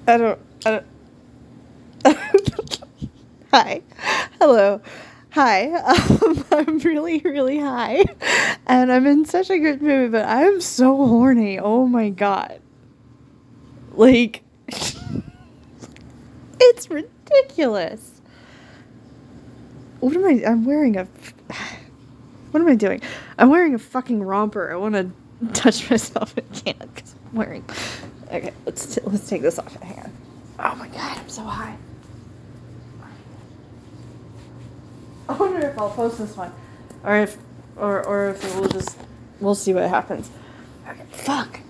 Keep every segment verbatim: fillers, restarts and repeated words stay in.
I don't, I don't. Hi. Hello. Hi. Um, I'm really, really high. And I'm in such a good mood, but I'm so horny. Oh my god. Like, it's ridiculous. What am I? I'm wearing a. What am I doing? I'm wearing a fucking romper. I want to touch myself. I can't because I'm wearing. Okay, let's t- let's take this off. Hang on. Oh my god, I'm so high. I wonder if I'll post this one, or if, or or if it will just. We'll see what happens. Okay. Fuck.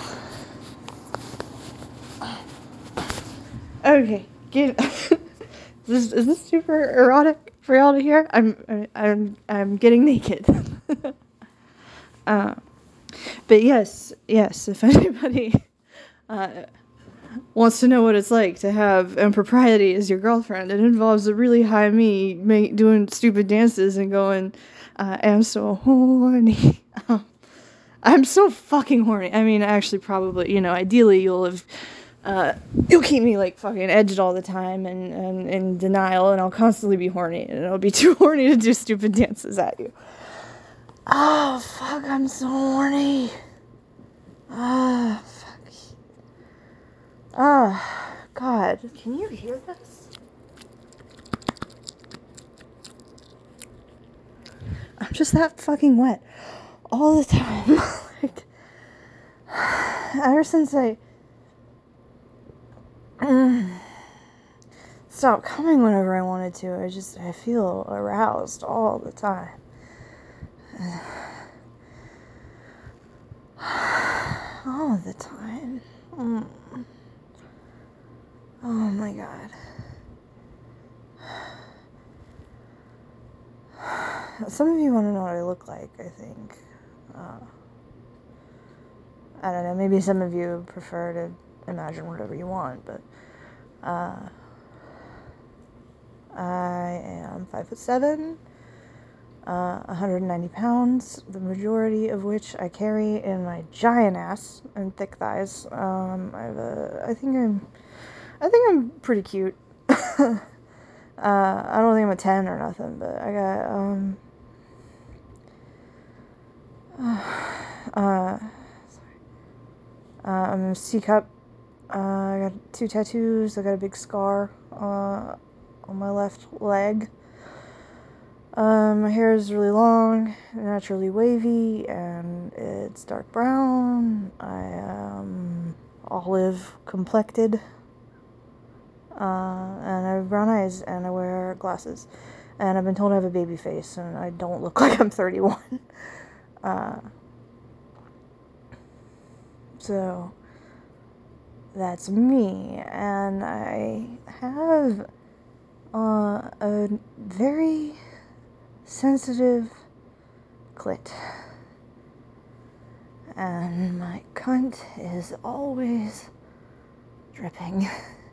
Okay. Get. is this is this super erotic for y'all to hear? I'm I'm I'm getting naked. uh, but yes, yes. If anybody uh, wants to know what it's like to have impropriety as your girlfriend, it involves a really high me make, doing stupid dances and going, uh, "I'm so horny." I'm so fucking horny. I mean, actually, probably, you know, ideally you'll have, uh, you'll keep me, like, fucking edged all the time and, and in denial, and I'll constantly be horny, and I'll be too horny to do stupid dances at you. Oh, fuck, I'm so horny. Ah, fuck. Ah, God. Can you hear this? I'm just that fucking wet. All the time. Like, ever since I... stopped coming whenever I wanted to. I just, I feel aroused all the time. All the time. Mm. Oh my god. Some of you want to know what I look like, I think. Uh, I don't know, maybe some of you prefer to imagine whatever you want, but uh, I am five foot seven, uh, one hundred ninety pounds, the majority of which I carry in my giant ass and thick thighs. Um, I have a, I think I'm, I think I'm pretty cute. uh, I don't think I'm a ten or nothing, but I got, um, uh, sorry. Uh, I'm a C cup. Uh, I got two tattoos. I got a big scar, uh, on my left leg. Um, my hair is really long, naturally wavy, and it's dark brown. I am olive complected, uh, and I have brown eyes, and I wear glasses. And I've been told I have a baby face, and I don't look like I'm thirty-one. uh, so, that's me, and I have uh, a very sensitive clit. And my cunt is always dripping.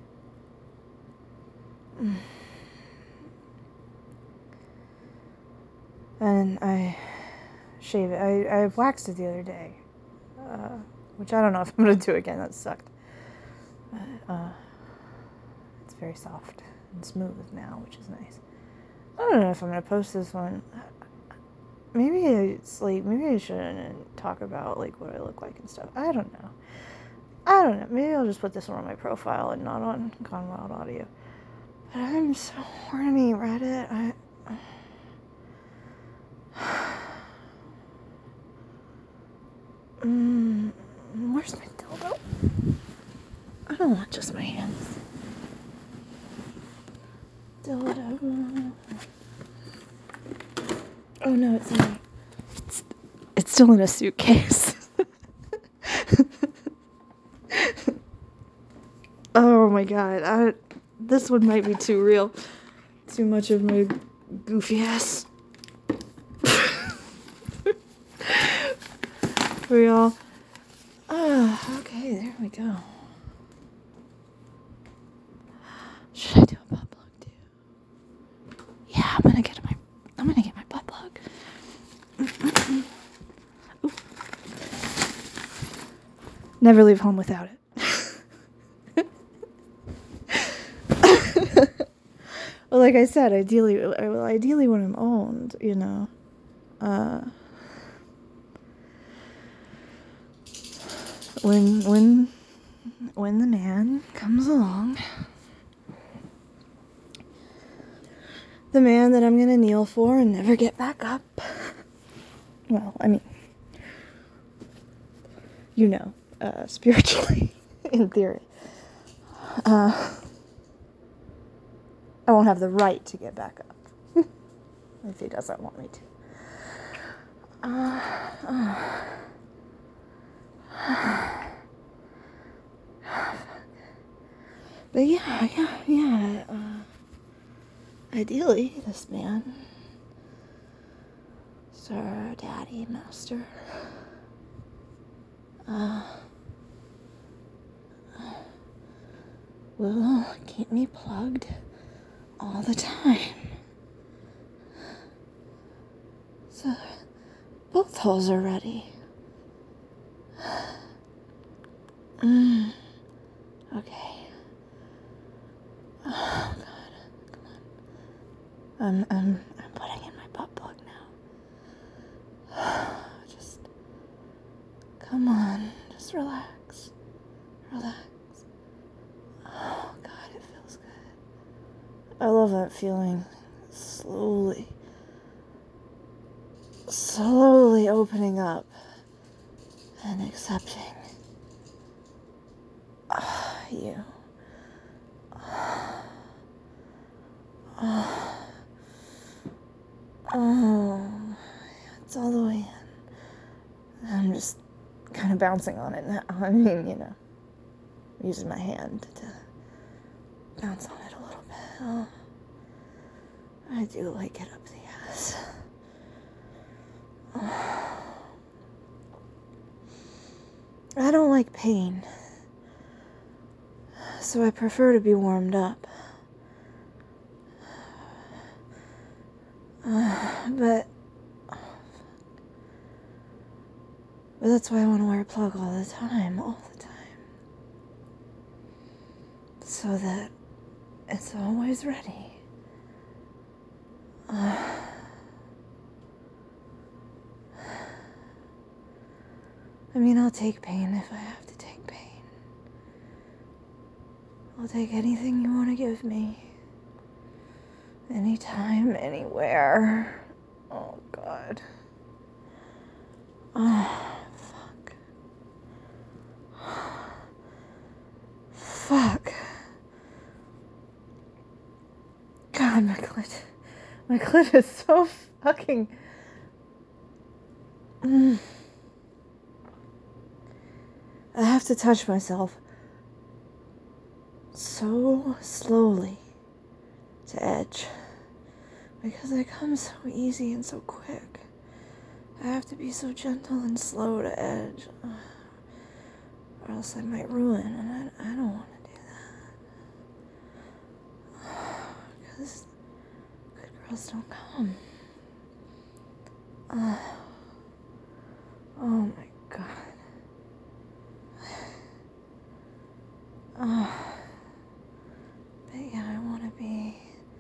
And I shave it. I, I waxed it the other day. Uh, which I don't know if I'm going to do again. That sucked. But, uh, it's very soft and smooth now, which is nice. I don't know if I'm going to post this one. Maybe it's like, maybe I shouldn't talk about like what I look like and stuff. I don't know. I don't know. Maybe I'll just put this one on my profile and not on Gone Wild Audio. But I'm so horny, Reddit. I. mm, where's my dildo? I don't want just my hands. Dildo. Oh no, it's in. It's, it's still in a suitcase. Oh my god, I, this one might be too real. Too much of my goofy ass. For y'all. Ah, okay, there we go. Should I do a butt plug too? Yeah, I'm gonna get my, I'm gonna get my butt plug. Ooh. Never leave home without it. well, like I said, ideally, well, ideally when I'm owned, you know, uh, when when when the man comes along, the man that I'm gonna kneel for and never get back up. Well, I mean, you know, uh, spiritually, in theory. Uh, I won't have the right to get back up if he doesn't want me to. Uh, uh. But yeah, yeah, yeah. Uh, ideally, this man, Sir Daddy Master, uh, will keep me plugged all the time. So both holes are ready. Mm. Okay. Oh God, come on. I'm I'm I'm putting in my butt plug now. Just come on, just relax, relax. Oh God, it feels good. I love that feeling. Slowly, slowly opening up and accepting uh, you. Oh, oh, it's all the way in. I'm just kind of bouncing on it now. I mean, you know, using my hand to bounce on it a little bit. Oh, I do like it up the ass. Oh. I don't like pain, so I prefer to be warmed up. Uh, but, but that's why I want to wear a plug all the time, all the time. So that it's always ready. Uh, I mean, I'll take pain if I have to take pain. I'll take anything you want to give me. Anytime, anywhere. Oh, God. Oh, fuck. Fuck. God, my clit. My clit is so fucking... Mm. I have to touch myself so slowly to edge. Because I come so easy and so quick. I have to be so gentle and slow to edge. Or else I might ruin, and I, I don't want to do that. Because good girls don't come. Uh, oh my God. Oh. But yeah, I want to be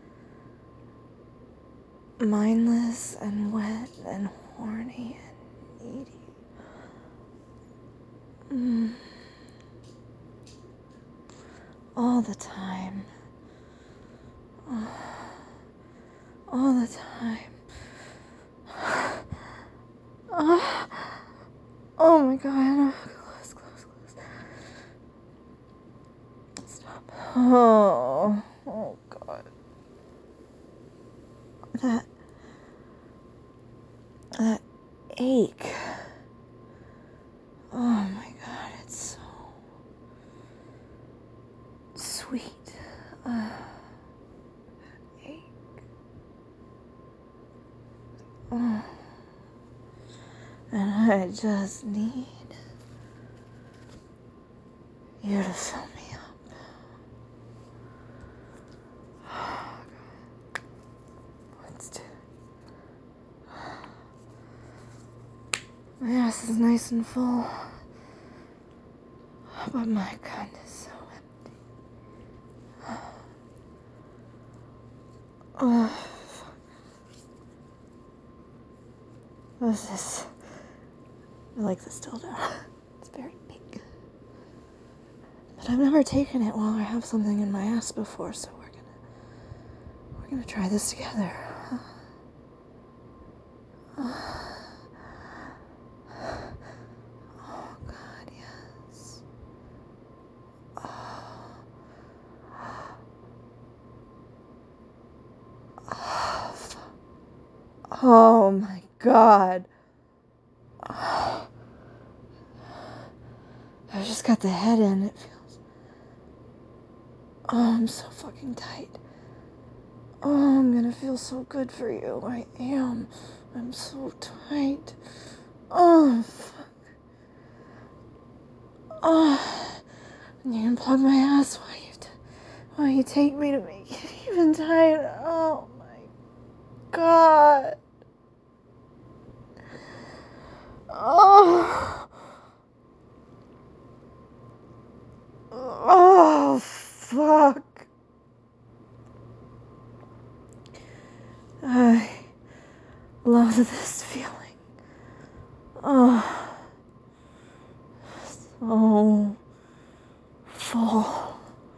mindless and wet and horny and needy. Mm. All the time. Oh. All the time. Oh, oh my God. Close, close, close. Stop. Oh, oh God. That, that ache. Oh my God, it's so sweet. Uh, ache. Oh. And I just need you to fill me up. Oh, God. Let's do it. My ass is nice and full, but my cunt is so empty. Oh, this is. I like this dildo. It's very big. But I've never taken it while I have something in my ass before, so we're gonna. We're gonna try this together. Oh, God, yes. Oh. Oh, oh my God. Oh. I just got the head in. It feels. Oh, I'm so fucking tight. Oh, I'm gonna feel so good for you. I am. I'm so tight. Oh, fuck. Oh. And you can plug my ass while you, t- while you take me to make it even tighter. Oh my God. Oh. Oh, fuck. I love this feeling. Oh. So full.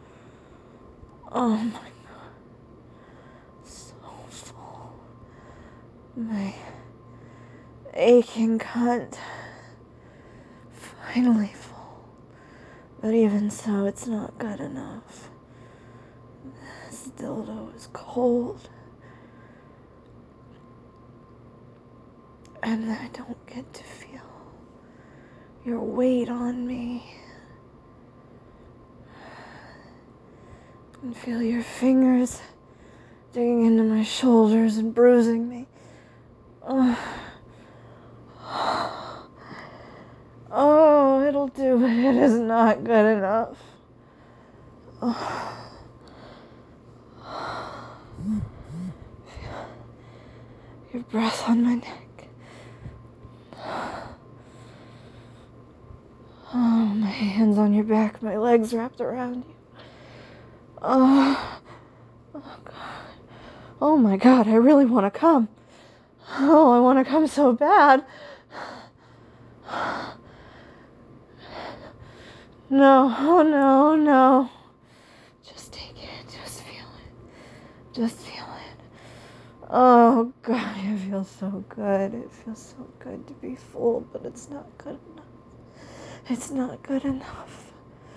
Oh my God. So full. My aching cunt. Finally full. But even so, it's not good enough. This dildo is cold. And I don't get to feel your weight on me. And feel your fingers digging into my shoulders and bruising me. Oh, oh it'll do, but it is not good enough. Oh. Your breath on my neck. Oh, my hands on your back, my legs wrapped around you. Oh, oh God. Oh my God, I really want to come. Oh, I want to come so bad. No, oh no, no. Just take it, just feel it. Just feel it. Oh God, it feels so good. It feels so good to be full, but it's not good enough. It's not good enough.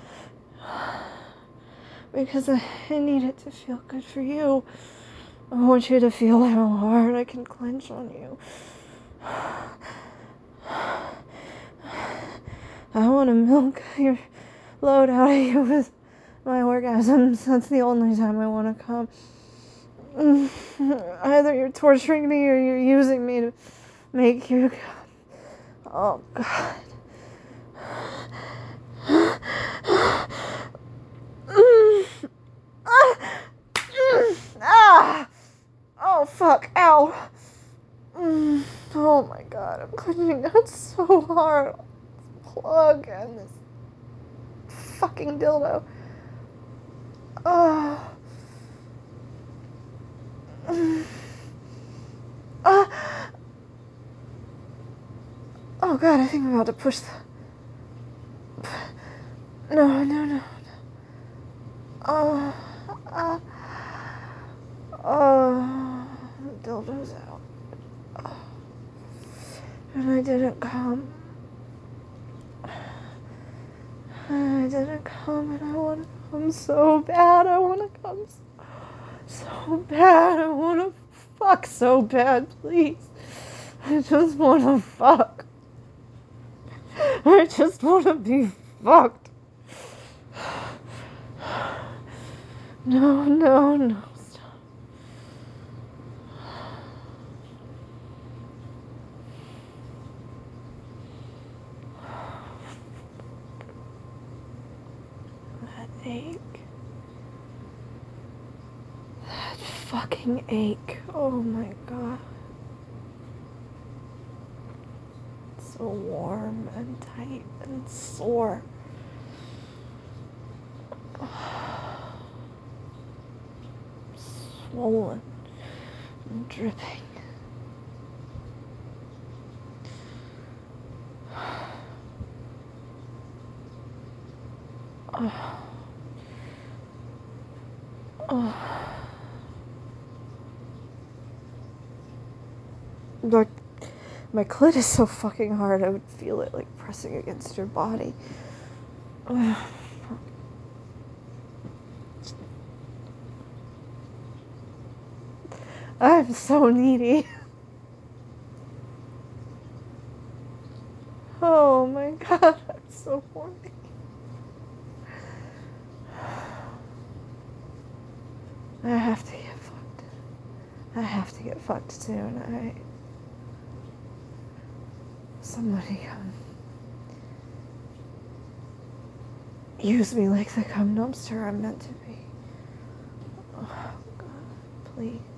Because I, I need it to feel good for you. I want you to feel how hard I can clench on you. I want to milk your load out of you with my orgasms. That's the only time I want to come. Either you're torturing me or you're using me to make you come. Oh, God. Ah! Oh, fuck. Ow. Oh, my God. I'm clenching out so hard. Plug and this fucking dildo. Oh. Ah. Oh, God. I think I'm about to push the... No, no, no. Oh. Uh, oh. The dildo's out. Oh. And I didn't come. And I didn't come, and I want to come so bad. I want to come so, so bad. I want to fuck so bad, please. I just want to fuck. I just want to be fucked. No, no, no, stop. That ache. That fucking ache. Oh my God. It's so warm and tight and sore. Swollen. dripping. Oh. Oh. Like, my clit is so fucking hard, I would feel it, like, pressing against your body. Oh, I'm so needy. Oh my god, I'm so horny. I have to get fucked. I have to get fucked soon. I... Somebody come. Use me like the cum dumpster I'm meant to be. Oh god, please.